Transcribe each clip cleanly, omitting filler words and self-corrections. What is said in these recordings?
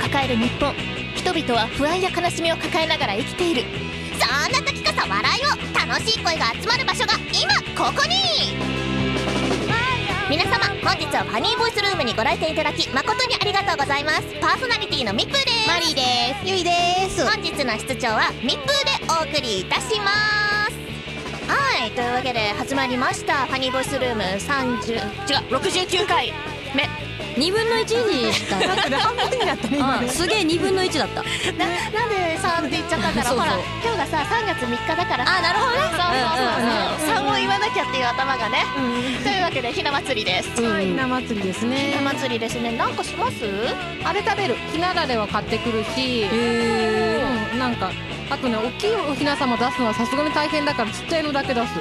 抱える日本。人々は不安や悲しみを抱えながら生きている。そんな時こそ笑いを、楽しい声が集まる場所が今ここに。皆様、本日はファニーボイスルームにご来店いただき誠にありがとうございます。パーソナリティのみっぷーです。 マリーです。 ゆいです。本日の室長はみっぷーでお送りいたします。はい、というわけで始まりましたファニーボイスルーム69回目。 2分の1にした半分になったね今ね。 すげえ2分の1だった。 なんで3って言っちゃったんだろう。ほら今日がさ3月3日だからさ。 あ、なるほどね。 そう3を言わなきゃっていう頭がね。というわけでひな祭りです。 ひな祭りですね。 ひな祭りですね。なんかします？ あれ食べる。ひなだれは買ってくるし、なんかあとね、大きいおひな様出すのはさすがに大変だからちっちゃいのだけ出す。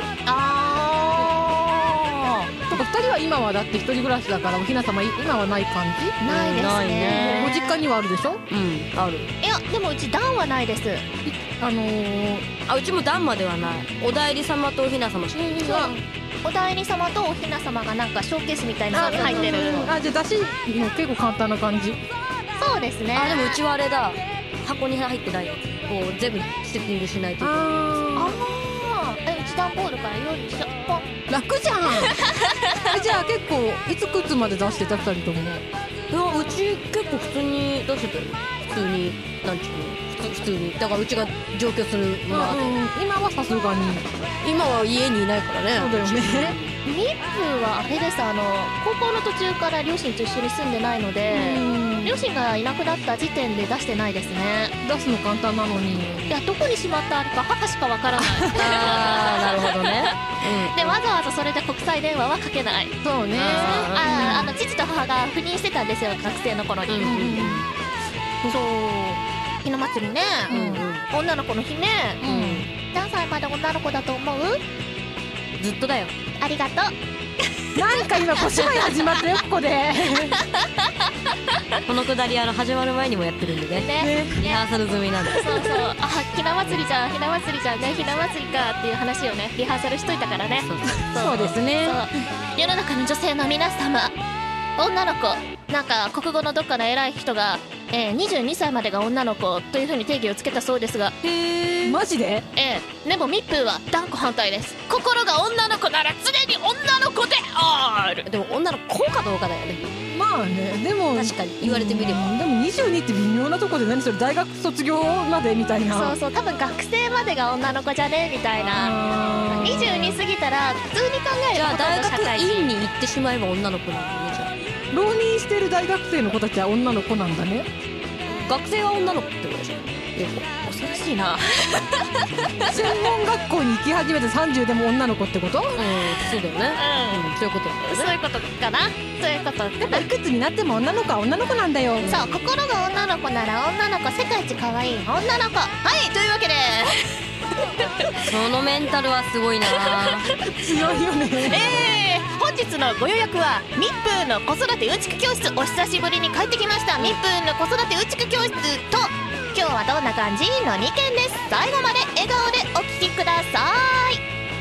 とか2人は今はだって一人暮らしだからおひな様今はない感じ？ ないですね。 ご実家にはあるでしょ？ ある。 いやでもうち段はないです。 うちも段まではない。お代理様とおひな様しか。 お代理様とおひな様がなんかショーケースみたいなのに入ってる。 あ、じゃあ出汁も結構簡単な感じ。 そうですね。 でもうちはあれだ、箱に入ってないやつ、こう全部セッティングしないといけない。 うち段ボールから用意しよう。ポン。 楽じゃん。じゃあ結構いつくつまで出してた2人とも。 いや、うち結構普通に出してたよ。普通に、なんちゅうの、普通に。だからうちが上京するのは、 今はさすがに。 今は家にいないからね。 そうだよね。 ミップはあれです。高校の途中から両親と一緒に住んでないので、両親がいなくなった時点で出してないですね。 出すの簡単なのに。 いや、どこにしまってあるか母しかわからない。 なるほどね。 でわざわざそれで国際電話はかけない。 そうね。 父と母が赴任してたんですよ、学生の頃に。そう、ひな祭りね、女の子の日ね。何歳まで女の子だと思う？ ずっとだよ。 ありがとう。 なんか今小芝居始まったよここで。 このくだり始まる前にもやってるんでね。リハーサル済みなんで。 そうそう。ひな祭りじゃん、ひな祭りじゃんね、ひな祭りかっていう話をね、リハーサルしといたからね。 そうですね。 世の中の女性の皆様、女の子、なんか国語のどっかの偉い人が、22歳までが女の子という風に定義をつけたそうですが。 マジで？ でもミップーは断固反対です。心が女の子なら常に女の子である。 でも女の子かどうかだよね。 まあね、でも確かに言われてみれば。 でも22って微妙なとこで、何それ大学卒業までみたいな。 そうそう、多分学生までが女の子じゃねみたいな。22過ぎたら普通に考えればじゃあ大学院に行ってしまえば女の子なんだね。じゃあ浪人してる大学生の子たちは女の子なんだね。 学生は女の子ってことでしょ。 恐ろしいな。 専門学校に行き始めて30でも女の子ってこと？ そうだよね。そういうことだよね。 そういうことかな。そういうこと。 やっぱいくつになっても女の子は女の子なんだよ。 そう、心が女の子なら女の子、世界一可愛い女の子。はい、というわけでそのメンタルはすごいな。 強いよね。 本日のご予約はミップーの子育てうんちく教室。お久しぶりに帰ってきました。ミップーの子育てうんちく教室と、今日はどんな感じの2件です。最後まで笑顔でお聞きください。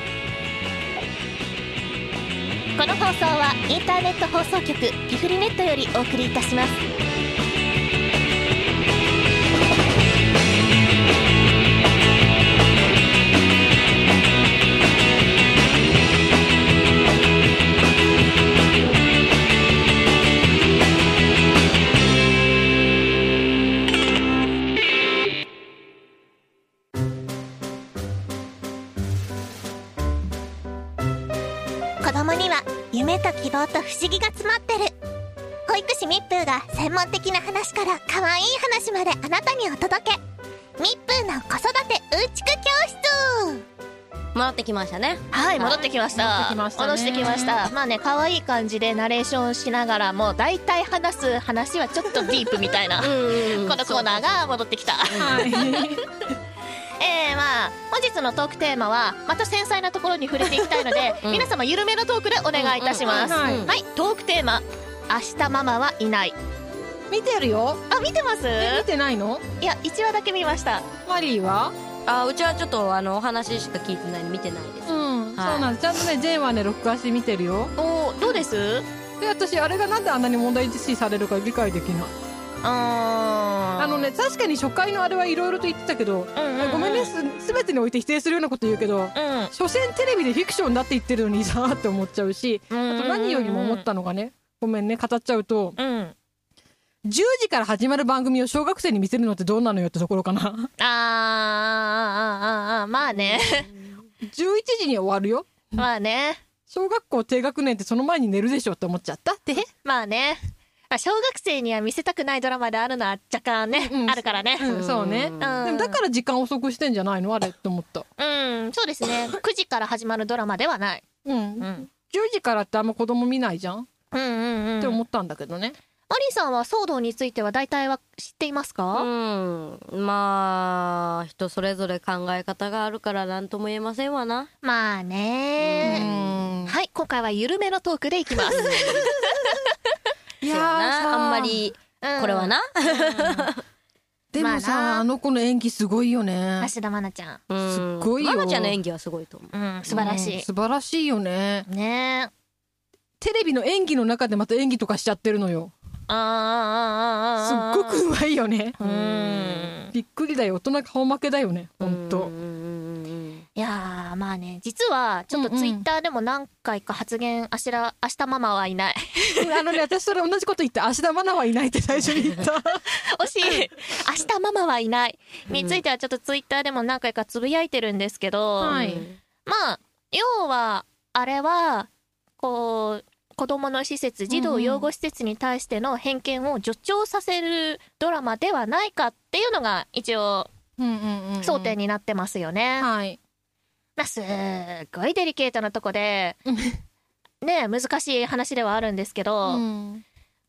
この放送はインターネット放送局ピフリネットよりお送りいたします。子供には夢と希望と不思議が詰まってる。保育士みっぷーが専門的な話から可愛い話まであなたにお届け。みっぷーの子育てうんちく教室。 戻ってきましたね。 はい、戻ってきました。戻してきました。まあね、可愛い感じでナレーションしながらも大体話す話はちょっとディープみたいなこのコーナーが戻ってきた。まあ本日のトークテーマはまた繊細なところに触れていきたいので、皆様緩めのトークでお願いいたします。はい、トークテーマ、明日ママはいない。 見てるよ。 あ、見てます？ 見てないの？ いや、1話だけ見ました。 マリーは？ うちはちょっとお話しか聞いてないんで見てないです。 そうなんです。ちゃんとね全話ね録画して見てるよ。 どうです？ で、私あれがなんであんなに問題視されるか理解できない。 確かに初回のあれはいろいろと言ってたけど、ごめんね、全てにおいて否定するようなこと言うけど、所詮テレビでフィクションだって言ってるのにさって思っちゃうし、あと何よりも思ったのがね、ごめんね語っちゃうと、10時から始まる番組を小学生に見せるのってどうなのよってところかな。 まあね 11時に終わるよ。 まあね、 小学校低学年ってその前に寝るでしょって思っちゃったって。 まあね、小学生には見せたくないドラマであるのは若干ね、あるからね。 そうね。でもだから時間遅くしてんじゃないのあれって思った。 そうですね。9時から始まるドラマではない。 10時からってあんま子供見ないじゃん。って思ったんだけどね。 マリーさんは騒動については大体は知っていますか？ まあ人それぞれ考え方があるから何とも言えませんわな。 まあね。はい、今回は緩めのトークでいきますいやーあんまりこれはな、 でもさ、あの子の演技すごいよね。 芦田愛菜ちゃんすっごいよ。 愛菜ちゃんの演技はすごいと思う。 素晴らしい。 素晴らしいよね。 ね、 テレビの演技の中でまた演技とかしちゃってるのよ。すっごくうまいよね。びっくりだよ。大人顔負けだよね、ほんと。 いやー、まあね、実はちょっとツイッターでも何回か発言、明日ママはいない私それ同じこと言って、明日ママはいないって最初に言った惜しい。明日ママはいないについてはちょっとツイッターでも何回かつぶやいてるんですけど、まあ要はあれはこう子どもの施設、児童養護施設に対しての偏見を助長させるドラマではないかっていうのが一応争点になってますよね。まあ、すっごいデリケートなとこでね、難しい話ではあるんですけど、ミ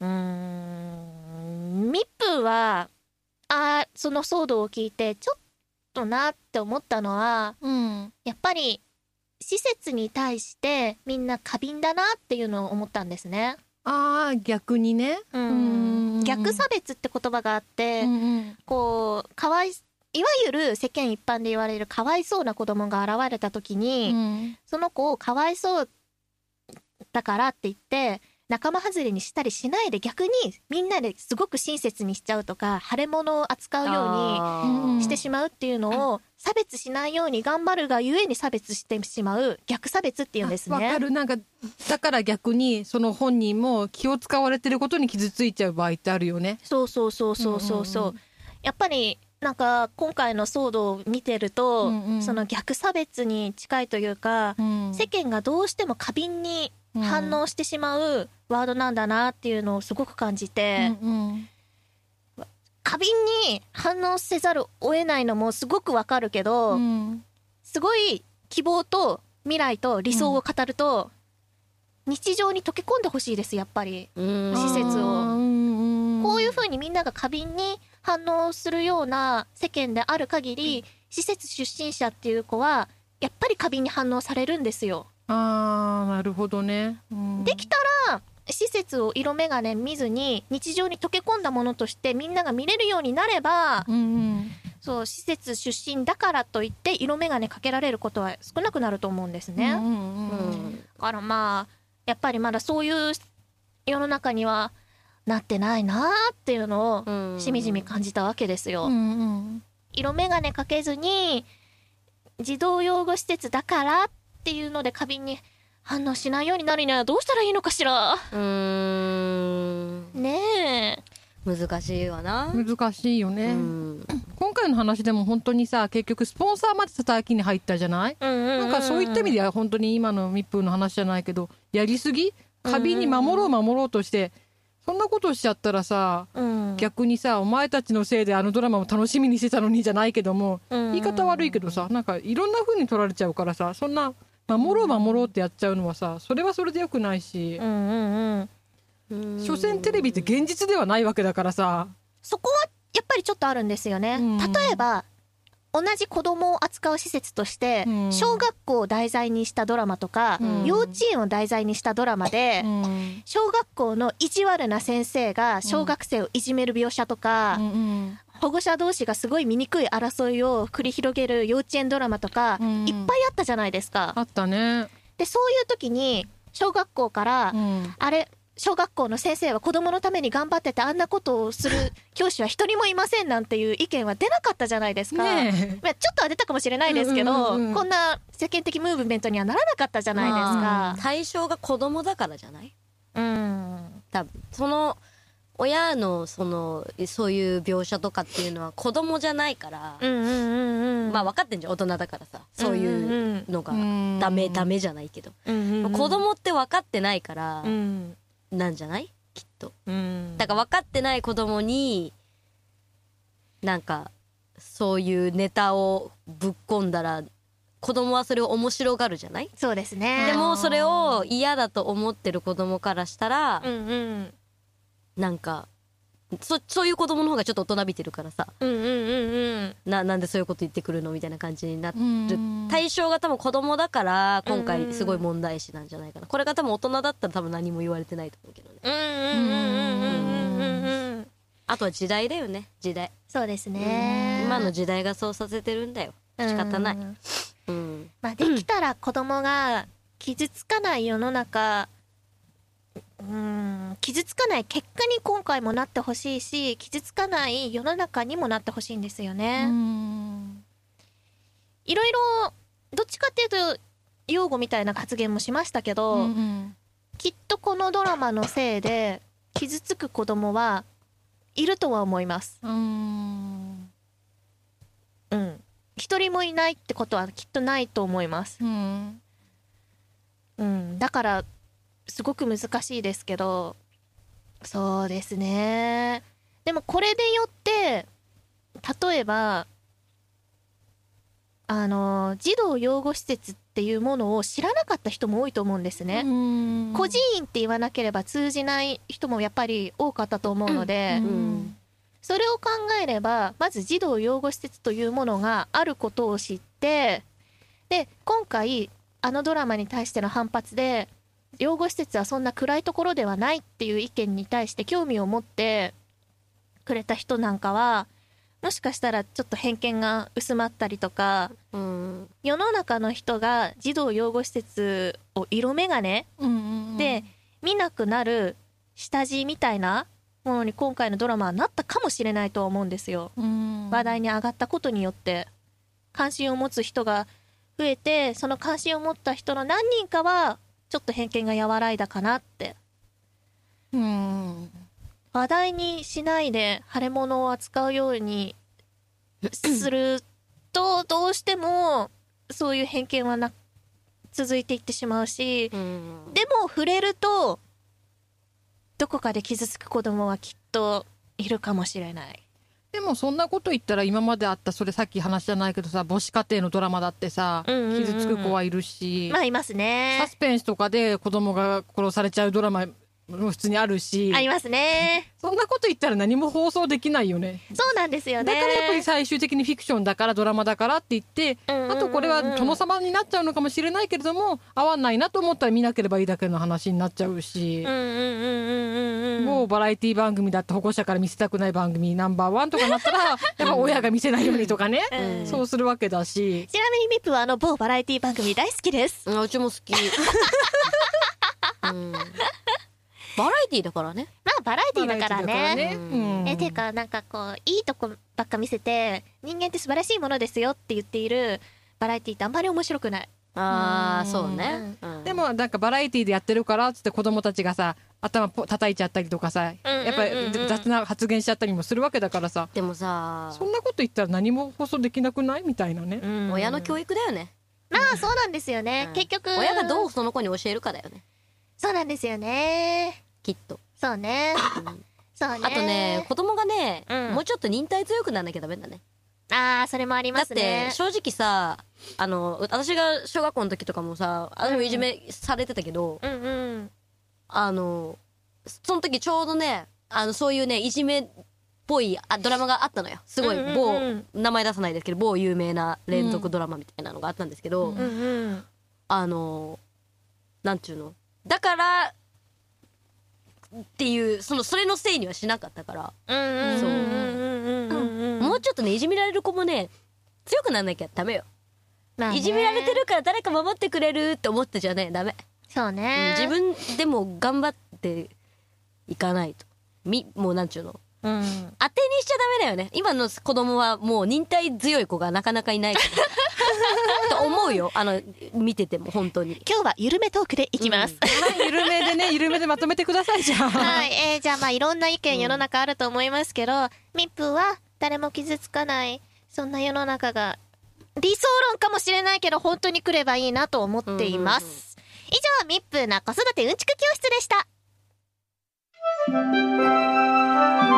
ップはその騒動を聞いてちょっとなって思ったのは、やっぱり施設に対してみんな過敏だなっていうのを思ったんですね。 逆にね。 逆差別って言葉があって、こういわゆる世間一般で言われるかわいそうな子供が現れた時に、その子をかわいそうだからって言って仲間外れにしたりしないで、逆にみんなですごく親切にしちゃうとか、腫れ物を扱うようにしてしまうっていうのを差別しないように頑張るがゆえに差別してしまう逆差別っていうんですね。 わかる。なんかだから逆にその本人も気を使われてることに傷ついちゃう場合ってあるよね。 そう。やっぱりなんか今回の騒動を見てると、その逆差別に近いというか、世間がどうしても過敏に反応してしまうワードなんだなっていうのをすごく感じて、過敏に反応せざるを得ないのもすごくわかるけど、すごい希望と未来と理想を語ると、日常に溶け込んでほしいです。やっぱり施設をこういう風にみんなが過敏に反応するような世間である限り、施設出身者っていう子はやっぱり過敏に反応されるんですよ。 なるほどね。 できたら施設を色眼鏡見ずに日常に溶け込んだものとしてみんなが見れるようになれば、そう施設出身だからといって色眼鏡かけられることは少なくなると思うんですね。だからまあやっぱりまだそういう世の中にはなってないなっていうのをしみじみ感じたわけですよ。色眼鏡かけずに児童養護施設だからっていうので過敏に反応しないようになるにはどうしたらいいのかしら。ねえ、 難しいわな。 難しいよね。今回の話でも本当にさ、結局スポンサーまで叩きに入ったじゃない。なんかそういった意味では本当に今の密封の話じゃないけど、やりすぎ、過敏に守ろうとしてそんなことしちゃったらさ、逆にさ、お前たちのせいであのドラマも楽しみにしてたのにじゃないけども、言い方悪いけどさ、なんかいろんな風に取られちゃうからさ、そんな守ろうってやっちゃうのはさ、それはそれでよくないし、所詮テレビって現実ではないわけだからさ、 そこはやっぱりちょっとあるんですよね。例えば同じ子供を扱う施設として、小学校を題材にしたドラマとか、幼稚園を題材にしたドラマで、小学校の意地悪な先生が小学生をいじめる描写とか、保護者同士がすごい醜い争いを繰り広げる幼稚園ドラマとか、いっぱいあったじゃないですか。 あったね。 でそういう時に小学校から、あれ小学校の先生は子供のために頑張っててあんなことをする教師は一人もいませんなんていう意見は出なかったじゃないですか、 ねまあ、ちょっとは出たかもしれないですけど、こんな世間的ムーブメントにはならなかったじゃないですか。 対象が子供だからじゃない？ 多分その親のそういう描写とかっていうのは子供じゃないから、まあ分かってんじゃん、大人だからさ、そういうのがダメじゃないけど、子供って分かってないから、なんじゃない？きっと。だから分かってない子供になんかそういうネタをぶっ込んだら子供はそれを面白がるじゃない？ そうですね。 でもそれを嫌だと思ってる子供からしたら、なんかそういう子供の方がちょっと大人びてるからさ、なんでそういうこと言ってくるのみたいな感じになる。対象が多分子供だから今回すごい問題視なんじゃないかな。これが多分大人だったら多分何も言われてないと思うけどね。あとは時代だよね、時代。 そうですね。 今の時代がそうさせてるんだよ。仕方ない。 まあできたら子供が傷つかない世の中、傷つかない結果に今回もなってほしいし、傷つかない世の中にもなってほしいんですよね。いろいろどっちかっていうと擁護みたいな発言もしましたけど、きっとこのドラマのせいで傷つく子供はいるとは思います。一人もいないってことはきっとないと思います。だからすごく難しいですけど、そうですね。でもこれでよって例えば児童養護施設っていうものを知らなかった人も多いと思うんですね。孤児院って言わなければ通じない人もやっぱり多かったと思うので、それを考えればまず児童養護施設というものがあることを知って、で今回ドラマに対しての反発で養護施設はそんな暗いところではないっていう意見に対して興味を持ってくれた人なんかはもしかしたらちょっと偏見が薄まったりとか、世の中の人が児童養護施設を色眼鏡で見なくなる下地みたいなものに今回のドラマはなったかもしれないとは思うんですよ。話題に上がったことによって関心を持つ人が増えて、その関心を持った人の何人かはちょっと偏見が和らいだかなって。話題にしないで腫れ物を扱うようにするとどうしてもそういう偏見は続いていってしまうし、でも触れるとどこかで傷つく子供はきっといるかもしれない。 でもそんなこと言ったら今まであったそれさっき話じゃないけどさ、母子家庭のドラマだってさ、傷つく子はいるし、 まあいますね。 サスペンスとかで子供が殺されちゃうドラマも普通にあるし、 ありますね。 そんなこと言ったら何も放送できないよね。 そうなんですよね。 だからやっぱり最終的にフィクションだからドラマだからって言って、あとこれは殿様になっちゃうのかもしれないけれども合わないなと思ったら見なければいいだけの話になっちゃうし、もうバラエティ番組だって保護者から見せたくない番組ナンバー1とかなったらやっぱ親が見せないようにとかね、そうするわけだし。 ちなみにミップは某バラエティ番組大好きです。 うちも好き。バラエティだからね。 まあバラエティだからね。ていうかなんかこういいとこばっか見せて人間って素晴らしいものですよって言っているバラエティってあんまり面白くない。 そうね。 でもなんかバラエティでやってるからっつって子供たちがさ頭叩いちゃったりとかさ、やっぱり雑な発言しちゃったりもするわけだからさ。 でもさ、 そんなこと言ったら何も放送できなくないみたいなね。 親の教育だよね。 まあそうなんですよね。結局親がどうその子に教えるかだよね。 そうなんですよね。 きっと。 そうね。そうね。 あとね、子供がね、もうちょっと忍耐強くならなきゃダメだね。 それもありますね。 だって正直さ、私が小学校の時とかもさ、私もいじめされてたけど、その時ちょうどね、そういうねいじめっぽいドラマがあったのよ。すごい名前出さないですけど某有名な連続ドラマみたいなのがあったんですけど、なんちゅうの、だからっていうそれのせいにはしなかったから、そうもうちょっとねいじめられる子もね強くならなきゃダメよ。いじめられてるから誰か守ってくれるって思ってじゃねダメ。 そうね、 自分でも頑張っていかないと。もうなんちゅうの、当てにしちゃダメだよね。今の子供はもう忍耐強い子がなかなかいないからと思うよ。見てても本当に。 今日は緩めトークでいきます。 はい、緩めでね、緩めでまとめてください、じゃあ。 はい、じゃあまあいろんな意見世の中あると思いますけど、ミップーは誰も傷つかない、そんな世の中が理想論かもしれないけど本当に来ればいいなと思っています。以上、ミップーな子育てうんちく教室でした。